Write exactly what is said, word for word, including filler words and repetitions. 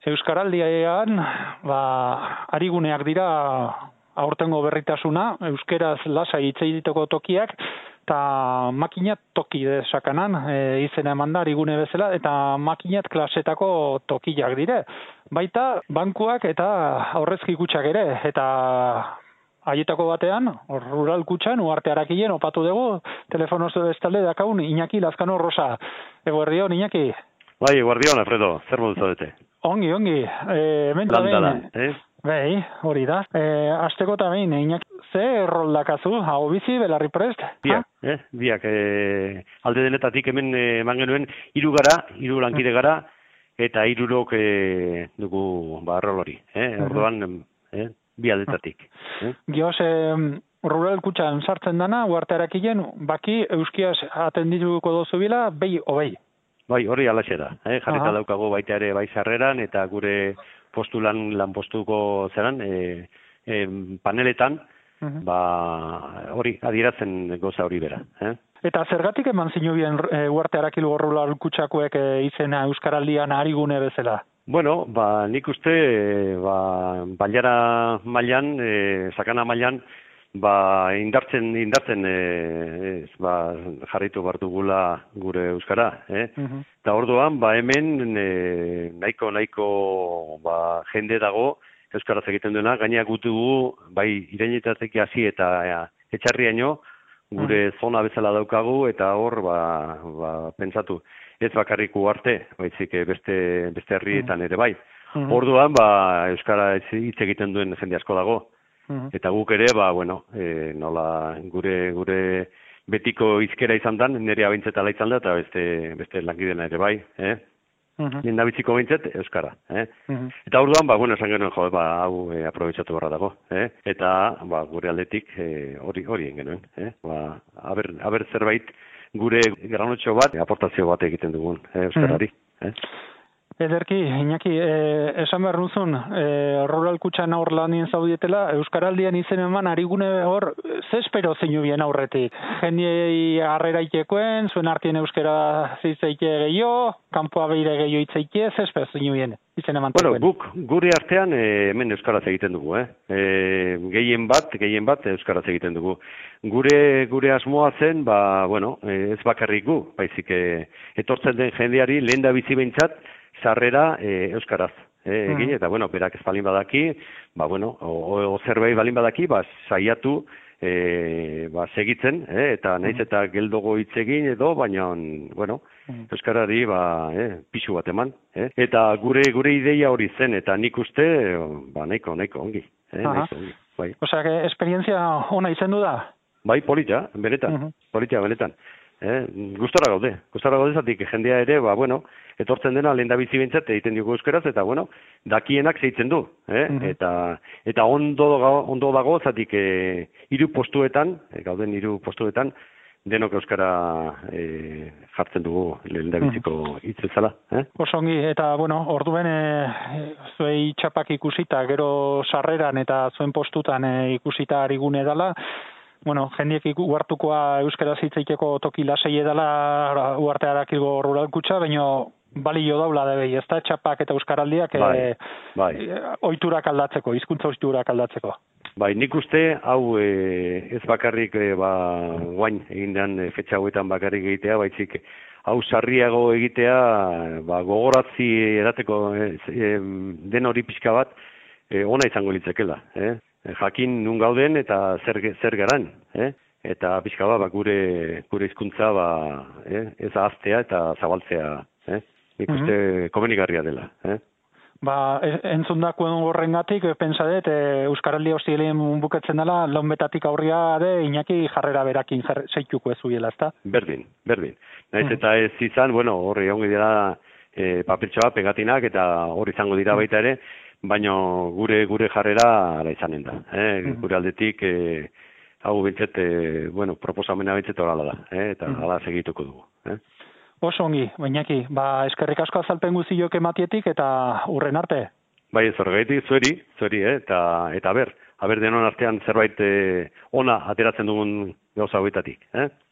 Euskaraldian, ba, ariguneak dira aurtengo berritasuna, euskeraz lasai hitz egiteko tokiak, eta makinat toki desakanan, e, izena eman da arigune bezala, eta makinat klasetako tokiak dire. Baita, bankuak eta aurrezki kutxak ere, eta haietako batean, rural kutxan, uarte harakilen, opatu dugu, telefonoz bestalde dakaun, Iñaki Lazkano Rosa. Eguerdion, Iñaki? Bai, eguerdion, Alfredo, zer modu zaudete? Ongi, ongi. E, Landala, eh? Bai, hori da. E, Azteko eta behin, Iñaki, ze errol dakazu, hau bizi, belarri prest? Biak, eh? Biak, eh, alde denetatik hemen eman eh, genuen, hiru gara, hiru lankide gara, eta hirurok eh, dugu ba, errol hori, eh? Orduan, eh? Bi aldetatik. Eh? Gioz, eh, rural kutxan sartzen dana, uarte harakilen, baki euskiaz atendituko dozu bila, behi obei. Bai, hori alaxe da, eh? Jarrita daukago baita ere bai sarreran, eta gure postu lan, lan postuko zeran, e, e, paneletan, uh-huh. ba, hori, adiratzen goza hori bera. Eh? Eta zergatik eman zinu bien e, uarte harakilu rural kutxakoek e, izena Euskaraldian arigune bezala? Bueno, ba, nik uste, e, ba, baliara mailan, e, sakana mailan, ba, indartzen, indartzen, e, ez, ba, jarritu bartugula gure euskara, eh? Uh-huh. Eta orduan, ba, hemen, e, nahiko, nahiko, ba, jende dago, euskaraz egiten duena, gaina gutugu, bai, irenetatik hasi eta ja, etxarriaino, gure uh-huh. zona bezala daukagu, eta hor, ba, ba, pentsatu, ez bakarriku arte, baizik beste, beste herrietan ere bai. Uh-huh. Orduan, ba, euskara hitz egiten duen jende asko dago. Uh-huh. Eta guk ere, ba, bueno, e, nola gure gure betiko hizkera izan dan, nire abintzetala izan da, eta beste, beste lankidena ere bai, eh? Uh-huh. Nien dabitziko bintzet, euskara, eh? Uh-huh. Eta orduan, ba, bueno, esan genuen, jo, ba, hau e, aprobetsatu barra dago, eh? Eta, ba, gure aldetik hori e, hori genuen, eh? Ba, aber, aber zerbait gure granotxo bat, aportazio bat egiten dugun, eh, euskarari, uh-huh. eh? Ederki, Iñaki, eh, esan behar nuzun, eh, rural kutxan aur lanien zaudietela, Euskaraldian izen eman arigune hor, ze espero zeinu bien aurretik? Jendiei harrera itekoen, zuen artien euskara zitzeike gehiago, kanpoa behire gehiago itzeike, ze espero zeinu bien izen eman tekoen? Bueno, guk gure artean e, hemen euskaraz egiten dugu, eh? E, gehien bat, gehien bat euskaraz egiten dugu. Gure gure asmoa zen, ba, bueno, ez bakarrik gu, baizik e, etortzen den jendeari lehen da bizi behintzat, sarrera e, euskaraz e, egin, eta, bueno, berak ez balin badaki, ba, bueno, o, o zerbait balin badaki, ba, saiatu e, ba, segitzen, e, eta naiz eta geldogo hitz egin edo, baina, bueno, euskarari, ba, e, pixu bat eman, e? Eta gure gure ideia hori zen, eta nik uste, ba, nahiko, nahiko ongi, e, nahiko ongi, bai. Osea, que esperientzia ona izen du da? Bai, polita, benetan, uh-huh. polita, benetan. Eh, gustora gaude, gustora gaude zatik jendea ere, ba, bueno, etortzen dena lehen da bizi bintzat egiten dugu euskaraz, eta, bueno, dakienak zeitzen du, eh? Uh-huh. eta, eta ondo, ondo dago zatik e, hiru postuetan, e, gauden hiru postuetan, denok euskara e, jartzen dugu lehen da biziko hitz bezala. Eh? Osongi, eta, bueno, orduen e, zuei txapak ikusita, gero sarreran eta zuen postutan e, ikusita arigune dela, bueno, jendiek uartukoa euskaraz hitz egiteko toki lasei edala uarte harakilgo rural kutxa, baina balio daula debei, ez da txapak eta euskaraldiak bai, e, bai. oiturak aldatzeko, hizkuntza oiturak aldatzeko. Bai, nik uste, hau e, ez bakarrik e, ba, guain egindean e, fetxa hauetan bakarrik egitea, baitzik hau sarriago egitea, ba, gogoratzi edateko e, e, den hori pixka bat e, ona izango litzekela, eh? Jakin nun gauden eta zer, zer garan, eh? Eta pixka bat gure, gure hizkuntza ba, eh? ez ahaztea eta zabaltzea, eh? Nik uste uh-huh. komenigarria dela. Eh? Ba, entzundakuen horrengatik, pentsa dut, e, Euskaraldi hostielien bukatzen dela, launbetatik aurria de Iñaki jarrera berakin jar, zeituko ez zuiela, ezta? Berdin, berdin. Naiz uh-huh. eta ez izan, bueno, horri ongi dira e, papeltxoa, pegatinak, eta hori izango dira baita ere, baina gure gure jarrera ara izanen da. Eh? Mm. Gure aldetik, eh, hau bintzet, eh, bueno, proposamena bintzet horala da, eh? eta mm. ala segituko dugu. Eh? Oso ongi, Iñaki, ba, eskerrik asko azalpen guztiok ematietik eta urren arte. Bai, ez horregaitik, zueri, zueri, eh? eta, eta ber, aber denon artean zerbait eh, ona ateratzen dugun gauza hauetatik. Eh?